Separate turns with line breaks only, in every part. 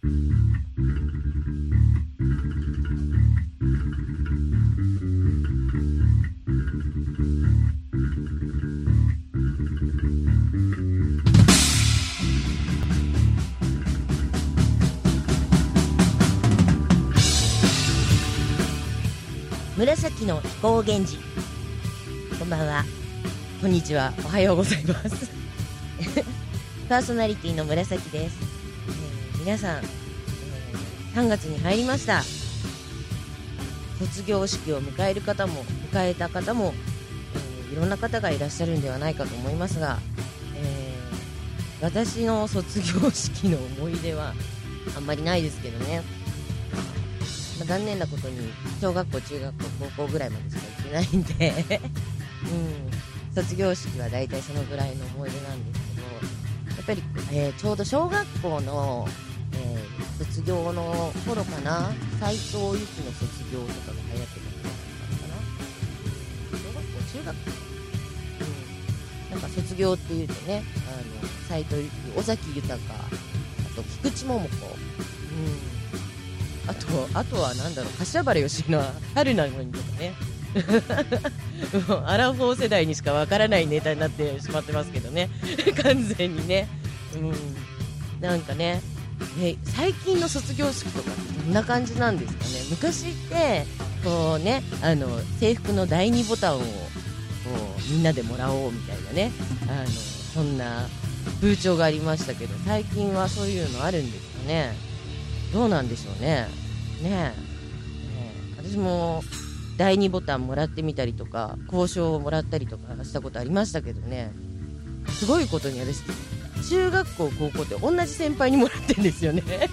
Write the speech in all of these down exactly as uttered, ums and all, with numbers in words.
紫の飛行源氏、こんばんは、こんにちは、おはようございますパーソナリティの紫です、えー、皆さん、えー、さんがつに入りました。卒業式を迎える方も迎えた方も、えー、いろんな方がいらっしゃるんではないかと思いますが、えー、私の卒業式の思い出はあんまりないですけどね。まあ、残念なことに小学校、中学校、高校ぐらいまでしか行ってないんで、うん、卒業式はだいたいそのぐらいの思い出なんですけど、やっぱり、えー、ちょうど小学校の、えー、卒業の頃かな、斉藤由貴の卒業とかが流行ってたんじゃないかな。小学校、中学校、うん、なんか卒業っていうとね、あの斉藤由貴、尾崎豊、あと菊池桃子、うんあと、あとはなんだろう、柏原芳恵の春なのにとかねもうアラフォー世代にしかわからないネタになってしまってますけどね完全にね、うん、なんかね、え最近の卒業式とかってどんな感じなんですかね。昔ってこうね、あの制服のだいにボタンをこうみんなでもらおうみたいなね、あのそんな風潮がありましたけど、最近はそういうのあるんですかね。どうなんでしょうね。ねえ、ねえ私もだいにボタンもらってみたりとか、交渉をもらったりとかしたことありましたけどね、すごいことに私、中学校、高校って同じ先輩にもらってるんですよねね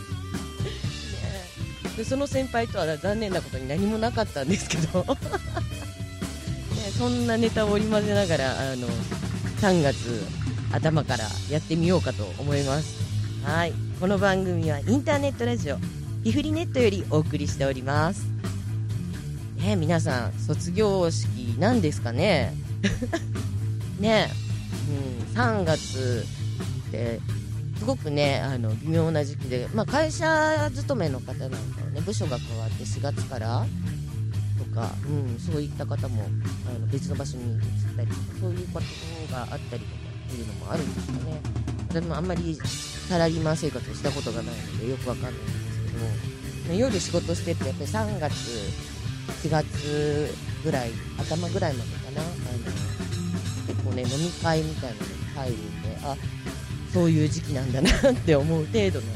でその先輩とは残念なことに何もなかったんですけどね、そんなネタを織り交ぜながらあのさんがつ頭からやってみようかと思います。はい、この番組はインターネットラジオひふりネットよりお送りしております、ね、皆さん卒業式なんですかねね、うん、さんがつってすごくね、あの微妙な時期で、まあ、会社勤めの方なんかはね、部署が変わってしがつからとか、うん、そういった方もあの別の場所に移ったりとか、そういうことがあったりとかっていうのもあるんですかね。私もあんまりサラリーマン生活をしたことがないのでよくわかんないんですけど、夜仕事しててやっぱりさんがつ、しがつぐらい、頭ぐらいまでかな、あの結構ね飲み会みたいなのに入るんで、あ、そういう時期なんだなって思う程度なんですよね。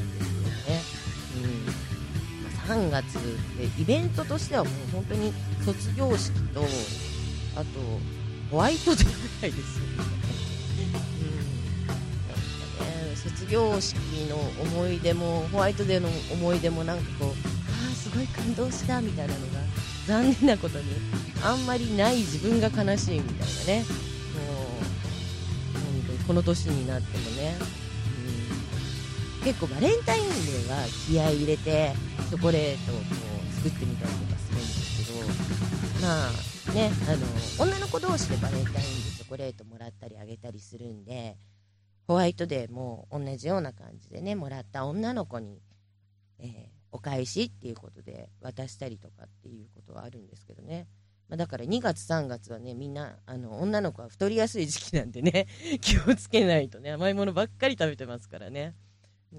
うん、さんがつでイベントとしてはもう本当に卒業式と、あとホワイトデーぐらいですよね。卒業式の思い出もホワイトデーの思い出もなんかこう、あーすごい感動したみたいなのが残念なことにあんまりない自分が悲しいみたいなね。もう本当にこの年になってもね、うん、結構バレンタインデーは気合い入れてチョコレートをこう作ってみたりとかするんですけど、まあね、あの女の子同士でバレンタインでチョコレートもらったりあげたりするんで、ホワイトデーも同じような感じでね、もらった女の子に、えー、お返しっていうことで渡したりとかっていうことはあるんですけどね、まあ、だからにがつさんがつはね、みんなあの女の子は太りやすい時期なんでね気をつけないとね、甘いものばっかり食べてますからね、うん、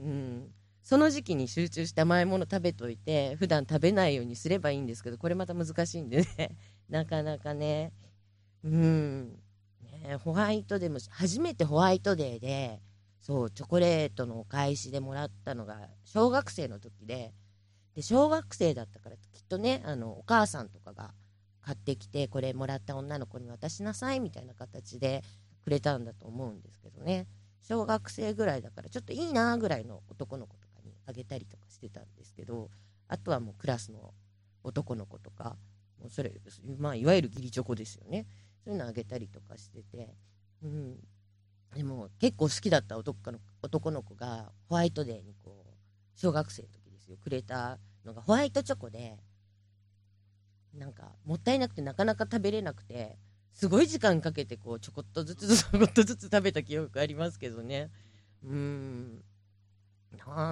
その時期に集中して甘いもの食べといて普段食べないようにすればいいんですけど、これまた難しいんでねなかなかね、うんね、ホワイトデーも初めてホワイトデーでそうチョコレートのお返しでもらったのが小学生の時で、で小学生だったからきっとね、あのお母さんとかが買ってきて、これもらった女の子に渡しなさいみたいな形でくれたんだと思うんですけどね、小学生ぐらいだからちょっといいなぐらいの男の子とかにあげたりとかしてたんですけど、あとはもうクラスの男の子とか、もうそれ、まあ、いわゆる義理チョコですよね、そういうのあげたりとかしてて、うん、でも結構好きだった男の、男の子がホワイトデーにこう小学生の時ですよくれたのがホワイトチョコで、なんかもったいなくてなかなか食べれなくて、すごい時間かけてこうちょこっとずつちょこっとずつ食べた記憶ありますけどね。うーんな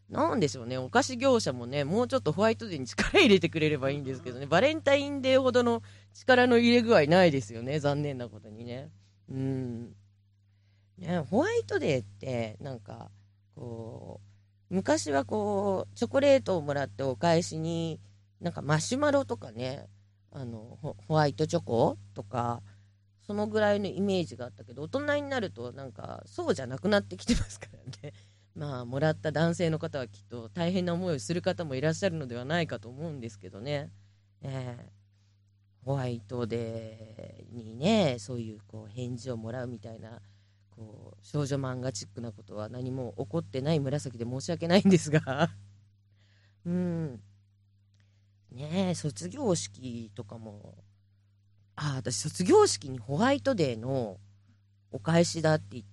なんでしょうね、お菓子業者もね、もうちょっとホワイトデーに力入れてくれればいいんですけどね、バレンタインデーほどの力の入れ具合ないですよね、残念なことにね。うん。ね、ホワイトデーって、なんか、こう、昔はこう、チョコレートをもらってお返しに、なんかマシュマロとかね、あの、ホホワイトチョコとか、そのぐらいのイメージがあったけど、大人になると、なんか、そうじゃなくなってきてますからね。まあ、もらった男性の方はきっと大変な思いをする方もいらっしゃるのではないかと思うんですけどね。えーホワイトデーにね、そういうこう返事をもらうみたいな、こう少女漫画チックなことは何も起こってない紫で申し訳ないんですが、うん、ねえ、卒業式とかも、あ、私、卒業式にホワイトデーのお返しだって言って、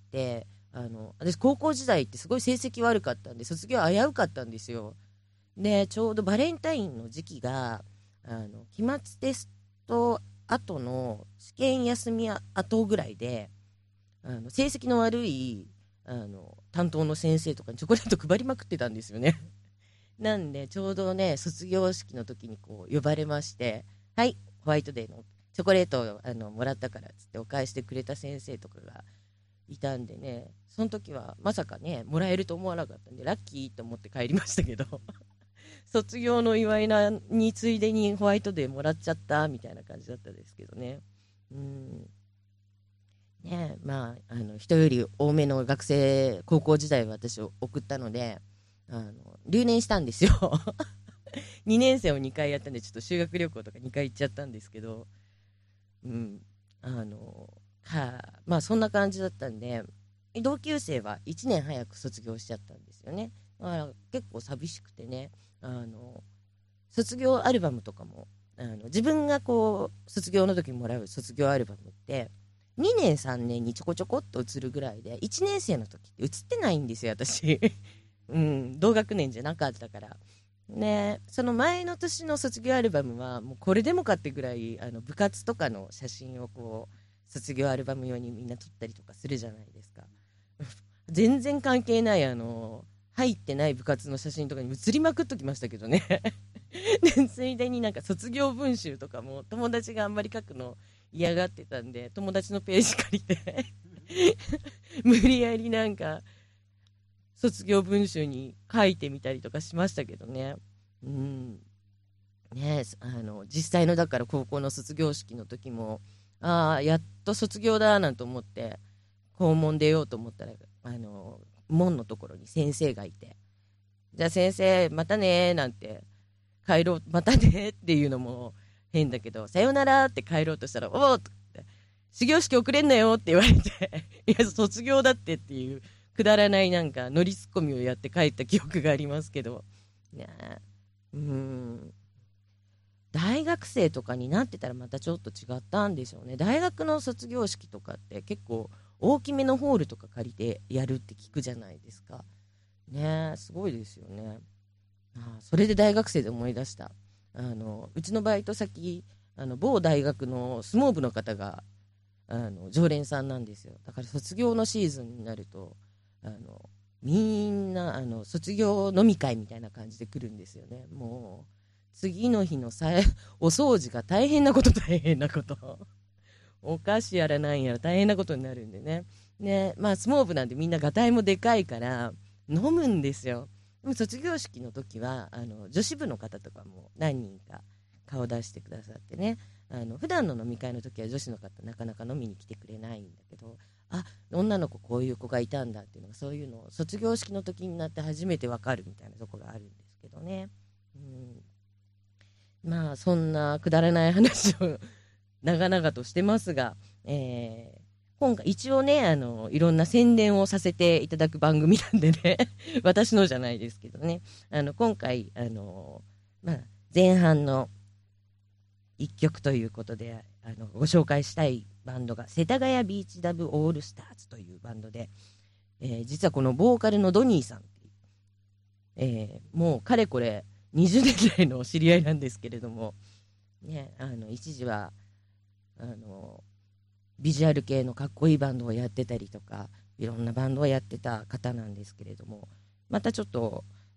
あの私、高校時代ってすごい成績悪かったんで、卒業危うかったんですよ。で、ちょうどバレンタインの時期が、あの期末テスト後の試験休み後ぐらいで、あの成績の悪いあの担当の先生とかにチョコレート配りまくってたんですよね。なんでちょうどね、卒業式の時にこう呼ばれまして、はい、ホワイトデーのチョコレートをあのもらったからっつってお返してくれた先生とかがいたんでね、その時はまさかねもらえると思わなかったんでラッキーと思って帰りましたけど、卒業の祝いなについでにホワイトデーもらっちゃったみたいな感じだったですけどね。うんね、まあ、あの人より多めの学生高校時代は私を送ったので、あの留年したんですよ。にねん生をにかいやったんで、ちょっと修学旅行とかにかい行っちゃったんですけど、うん、あのはあ、まあそんな感じだったんで、同級生はいちねん早く卒業しちゃったんですよね。だから結構寂しくてね、あの卒業アルバムとかも、あの自分がこう卒業の時にもらう卒業アルバムってにねんさんねんにちょこちょこっと映るぐらいで、いちねん生の時って映ってないんですよ私。うん、同学年じゃなかったからね。その前の年の卒業アルバムはもうこれでもかってぐらい、あの部活とかの写真をこう卒業アルバム用にみんな撮ったりとかするじゃないですか。全然関係ない、あの入ってない部活の写真とかに写りまくっときましたけどね。でついでになんか卒業文集とかも友達があんまり書くの嫌がってたんで、友達のページ借りて無理やりなんか卒業文集に書いてみたりとかしましたけどね。うんね、あの実際のだから高校の卒業式の時も、ああやっと卒業だなんて思って校門出ようと思ったら、あの門のところに先生がいて、じゃあ先生またねなんて、帰ろうまたねっていうのも変だけど、さよならって帰ろうとしたら、おおって始業式遅れんなよって言われていや卒業だってっていうくだらないなんか乗りツッコミをやって帰った記憶がありますけどね。うーん大学生とかになってたらまたちょっと違ったんでしょうね。大学の卒業式とかって結構大きめのホールとか借りてやるって聞くじゃないですかね。すごいですよね。あそれで大学生で思い出した、あのうちのバイト先、あの某大学の相撲部の方があの常連さんなんですよ。だから卒業のシーズンになると、あのみんなあの卒業飲み会みたいな感じで来るんですよね。もう次の日のさえお掃除が大変なこと大変なことお菓子やらなんやら大変なことになるんでね。ね、まあ相撲部なんでみんながたいもでかいから飲むんですよ。でも卒業式の時はあの女子部の方とかも何人か顔出してくださってね、あの普段の飲み会の時は女子の方なかなか飲みに来てくれないんだけど、あ、女の子こういう子がいたんだっていうのが、そういうのを卒業式の時になって初めてわかるみたいなところがあるんですけどね。うんまあそんなくだらない話を長々としてますが、えー今回一応ね、あのいろんな宣伝をさせていただく番組なんでね私のじゃないですけどね、あの今回あの、まあ、前半のいっきょくということで、あのご紹介したいバンドが世田谷ビーチダブオールスターズというバンドで、えー実はこのボーカルのドニーさん、えーもうかれこれにじゅうねん来の知り合いなんですけれども、ね、あの一時はあのビジュアル系のかっこいいバンドをやってたりとか、いろんなバンドをやってた方なんですけれども、またちょっと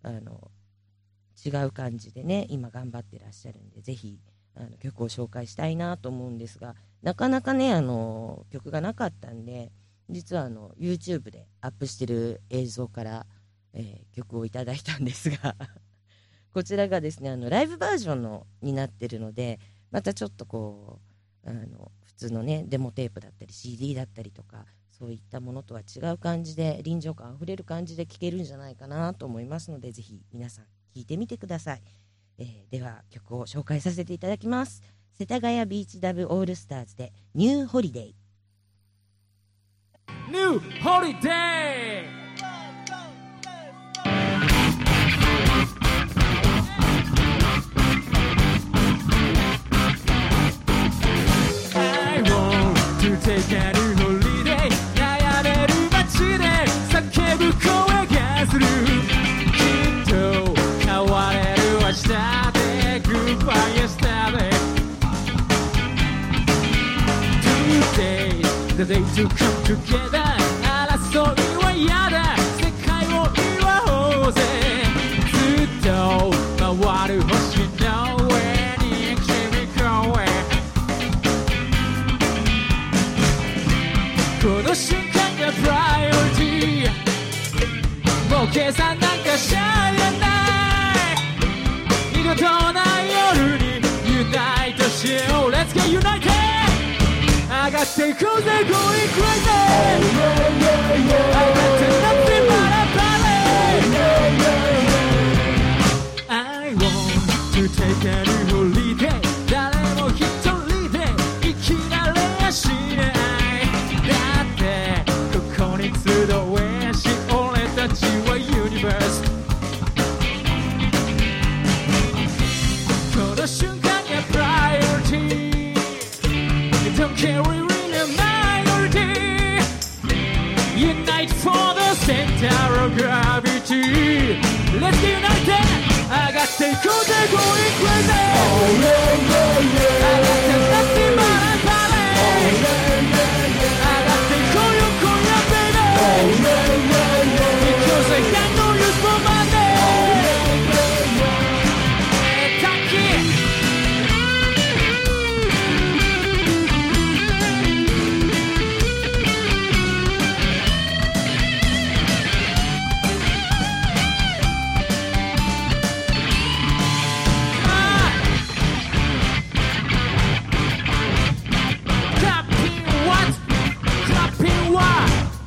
あの違う感じでね今頑張ってらっしゃるんで、ぜひあの曲を紹介したいなと思うんですが、なかなかねあの曲がなかったんで、実はあの YouTube でアップしてる映像から、えー、曲をいただいたんですがこちらがですねあのライブバージョンのになってるので、またちょっとこうあの普通のねデモテープだったり シーディー だったりとかそういったものとは違う感じで臨場感あふれる感じで聴けるんじゃないかなと思いますので、ぜひ皆さん聴いてみてください。えー、では曲を紹介させていただきます。世田谷ビーチダブオールスターズでニューホリデー。
ニューホリデー。Take a new holiday 悩める街で叫ぶ声がする、きっと変われる明日で Goodbye yesterday Today the day to come together 争いは嫌だ世界を祝おうぜずっと回る星の上に君来いこの瞬間がプライオリティもう計算なんかしちゃいらない二度とない夜にユナイトしよう Let's get united 上がっていこうぜ Going crazy 上がってなってバラバラ I want to take a new holiday 誰も一人で生きられやしない集えし俺たちはユニバースこの瞬間がプライオリティ You don't carry in a minority Unite for the center of gravity Let's get united 上がっていこうぜ Going crazy 上がってなってバラバラ上がっていこうよ今夜Because I got no use for money Thank you Clapping what? Clapping what?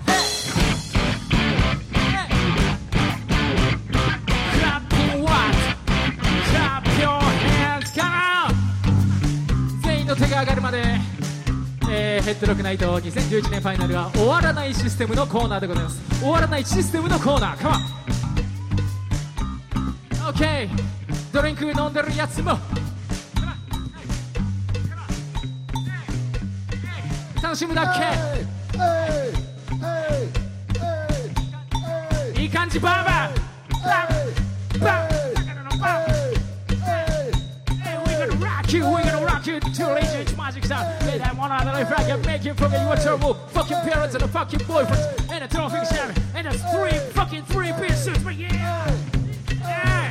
手が上がるまで、えー、ヘッドロックナイトにせんじゅういちねんファイナルは終わらないシステムのコーナーでございます。終わらないシステムのコーナー、カモン OK ドリンク飲んでるやつも楽しむだけいい感じバーバーバーバーWe're gonna rock you to Rage Magic Sound. Let that one out of life, I can make you forget your terrible fucking parents and the fucking boyfriends and the trophy sharing and the three fucking three piece suits. But yeah, yeah.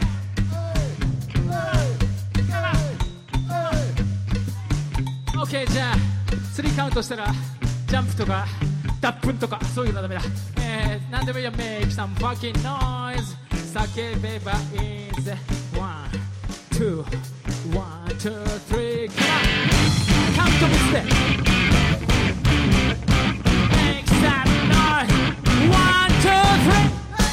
Okay, じゃあスリーカウントしたらジャンプとか脱粉とかそういうのはダメだ。えー、なんでもいいや make some fucking noise. 叫べばいいぜ。One, two. One, two, three, come on! Count to the step. Make some noise. One, two, three.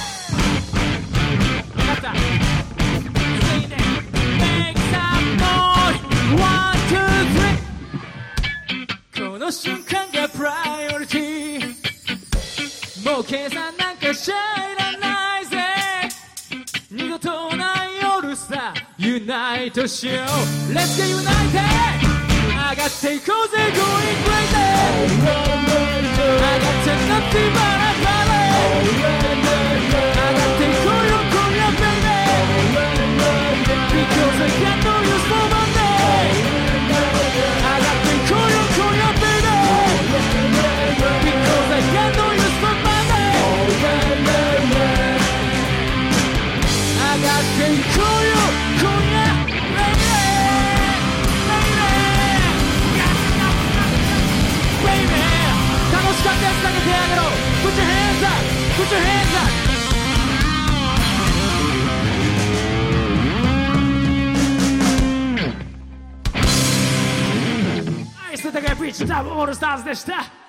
Got that? Stay there. Make some noise. One, two, three. この瞬間がプライオリティ。もう計算なんかしちゃいらないぜ。二度とない夜さ。ユナイトしよう Let's get united 上がっていこうぜ Going crazy 上がってなってバラバラ上がっていこうよ今夜 Baby Because I got no use for money 上がっていこうよ今夜 Baby Because I got no use for money ていこうよ今夜ベイベーベイベー楽しかったやつだけ手あげろ Put your hands up Put your hands upナイス高いピッチタブオールスターズでした